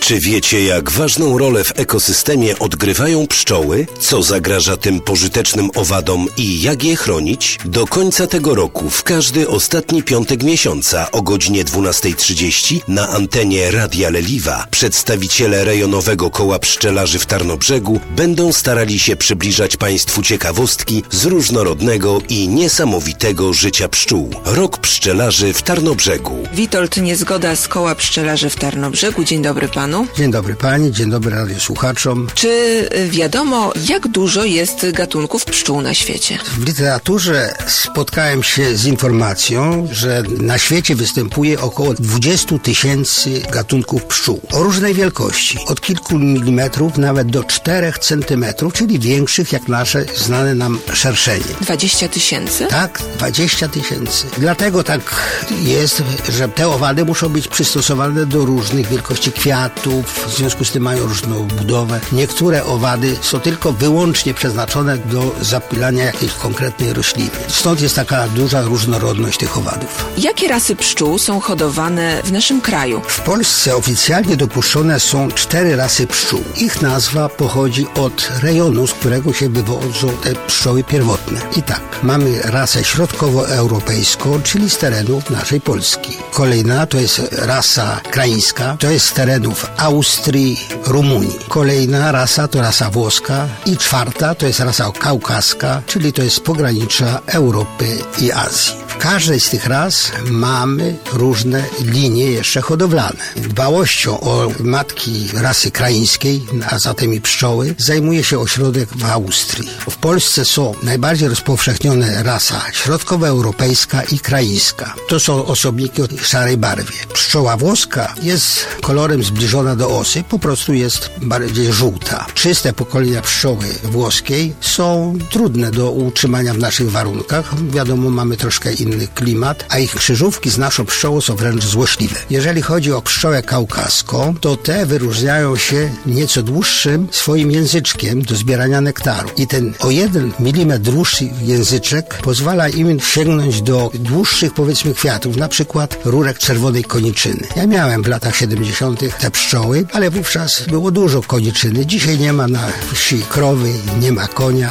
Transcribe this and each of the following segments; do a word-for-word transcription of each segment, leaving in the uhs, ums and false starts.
Czy wiecie, jak ważną rolę w ekosystemie odgrywają pszczoły? Co zagraża tym pożytecznym owadom i jak je chronić? Do końca tego roku, w każdy ostatni piątek miesiąca o godzinie dwunasta trzydzieści na antenie Radia Leliwa przedstawiciele rejonowego koła pszczelarzy w Tarnobrzegu będą starali się przybliżać Państwu ciekawostki z różnorodnego i niesamowitego życia pszczół. Rok pszczelarzy w Tarnobrzegu. Witold Niezgoda z koła pszczelarzy w Tarnobrzegu. Dzień dobry panu. Dzień dobry pani, dzień dobry radiosłuchaczom. Czy wiadomo, jak dużo jest gatunków pszczół na świecie? W literaturze spotkałem się z informacją, że na świecie występuje około dwadzieścia tysięcy gatunków pszczół o różnej wielkości, od kilku milimetrów nawet do czterech centymetrów, czyli większych jak nasze znane nam szerszenie. dwadzieścia tysięcy? Tak, dwadzieścia tysięcy. Dlatego tak jest, że te owady muszą być przystosowane do różnych wielkości kwiatów, w związku z tym mają różną budowę. Niektóre owady są tylko wyłącznie przeznaczone do zapylania jakiejś konkretnej rośliny. Stąd jest taka duża różnorodność tych owadów. Jakie rasy pszczół są hodowane w naszym kraju? W Polsce oficjalnie dopuszczone są cztery rasy pszczół. Ich nazwa pochodzi od rejonu, z którego się wywodzą te pszczoły pierwotne. I tak, mamy rasę środkowoeuropejską, czyli z terenów naszej Polski. Kolejna to jest rasa kraińska, to jest z terenów Austrii, Rumunii. Kolejna rasa to rasa włoska i czwarta to jest rasa kaukaska, czyli to jest z pogranicza Europy i Azji. W każdej z tych ras mamy różne linie jeszcze hodowlane. Dbałością o matki rasy kraińskiej, a zatem i pszczoły, zajmuje się ośrodek w Austrii. W Polsce są najbardziej rozpowszechnione rasa środkowoeuropejska i kraińska. To są osobniki o szarej barwie. Pszczoła włoska jest kolorem zbliżona do osy, po prostu jest bardziej żółta. Czyste pokolenia pszczoły włoskiej są trudne do utrzymania w naszych warunkach. Wiadomo, mamy troszkę inny klimat, a ich krzyżówki z naszą pszczołą są wręcz złośliwe. Jeżeli chodzi o pszczołę kaukaską, to te wyróżniają się nieco dłuższym swoim języczkiem do zbierania nektaru. I ten o jeden milimetr dłuższy języczek pozwala im sięgnąć do dłuższych, powiedzmy, kwiatów, na przykład rurek czerwonej koniczyny. Ja miałem w latach siedemdziesiątych te pszczoły, ale wówczas było dużo koniczyny. Dzisiaj nie ma na wsi krowy, nie ma konia.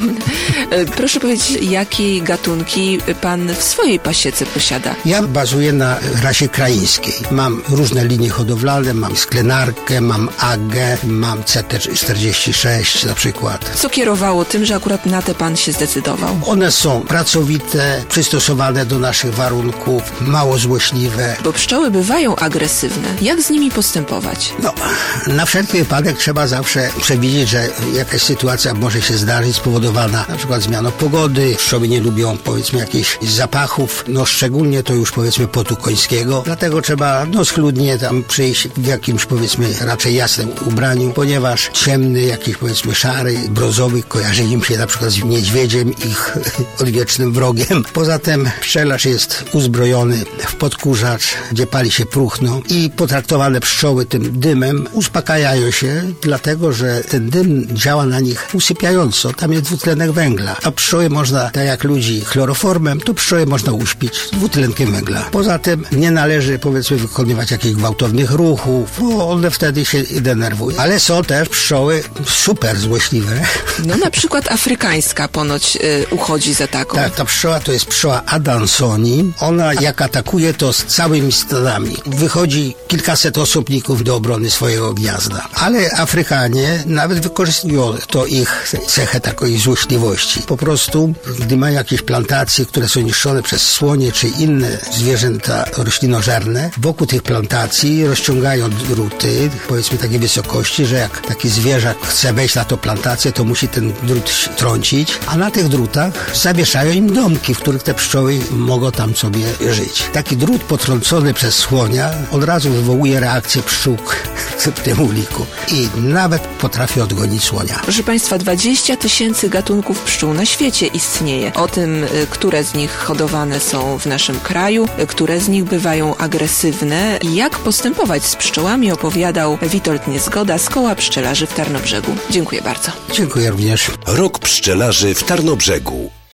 Proszę powiedzieć, jakie gatunki pan w swojej pasiece posiada? Ja bazuję na rasie kraińskiej. Mam różne linie hodowlane, mam sklenarkę, mam agę, mam C T czterdzieści sześć na przykład. Co kierowało tym, że akurat na te pan się zdecydował? One są pracowite, przystosowane do naszych warunków, mało złośliwe. Bo pszczoły bywają agresywne. Jak z nimi postępować? No, na wszelki wypadek trzeba zawsze przewidzieć, że jakaś sytuacja może się zdarzyć spowodowana na przykład zmianą pogody. Pszczoły nie lubią, powiedzmy, jakichś zapachów, no szczególnie to już, powiedzmy, potu końskiego. Dlatego trzeba no schludnie tam przyjść w jakimś, powiedzmy, raczej jasnym ubraniu, ponieważ ciemny, jakiś, powiedzmy, szary, brązowy kojarzy im się na przykład z niedźwiedziem, ich odwiecznym wrogiem. Poza tym pszczelarz jest uzbrojony w podkurzacz, gdzie pali się próchno i potraktowane pszczoły tym dymem uspokajają się, dlatego że ten dym działa na nich usypiająco. Tam jest dwutlenek węgla, a pszczoły można, tak jak ludzi chloroformem, to pszczoły można uśpić dwutlenkiem węgla. Poza tym nie należy, powiedzmy, wykonywać jakichś gwałtownych ruchów, bo one wtedy się denerwują. Ale są też pszczoły super złośliwe. No na przykład afrykańska ponoć y, uchodzi za taką. Tak, ta pszczoła to jest pszczoła Adansoni. Ona jak atakuje, to z całymi stadami. Wychodzi kilkaset osobników do obrony swojego gniazda. Ale Afrykanie nawet wykorzystują to ich cechę takiej złośliwości. Po prostu, gdy mają jakieś plantacje, które są niszczone przez słonie czy inne zwierzęta roślinożerne, wokół tych plantacji rozciągają druty, powiedzmy takiej wysokości, że jak taki zwierzak chce wejść na tą plantację, to musi ten drut trącić, a na tych drutach zawieszają im domki, w których te pszczoły mogą tam sobie żyć. Taki drut potrącony przez słonia od razu wywołuje reakcję pszczół w tym uliku i nawet potrafi odgonić słonia. Proszę Państwa, dwadzieścia tysięcy gatunków pszczół na świecie istnieje. O tym, które z nich hodowane są w naszym kraju, które z nich bywają agresywne i jak postępować z pszczołami, opowiadał Witold Niezgoda z koła pszczelarzy w Tarnobrzegu. Dziękuję bardzo. Dziękuję również. Rok pszczelarzy w Tarnobrzegu.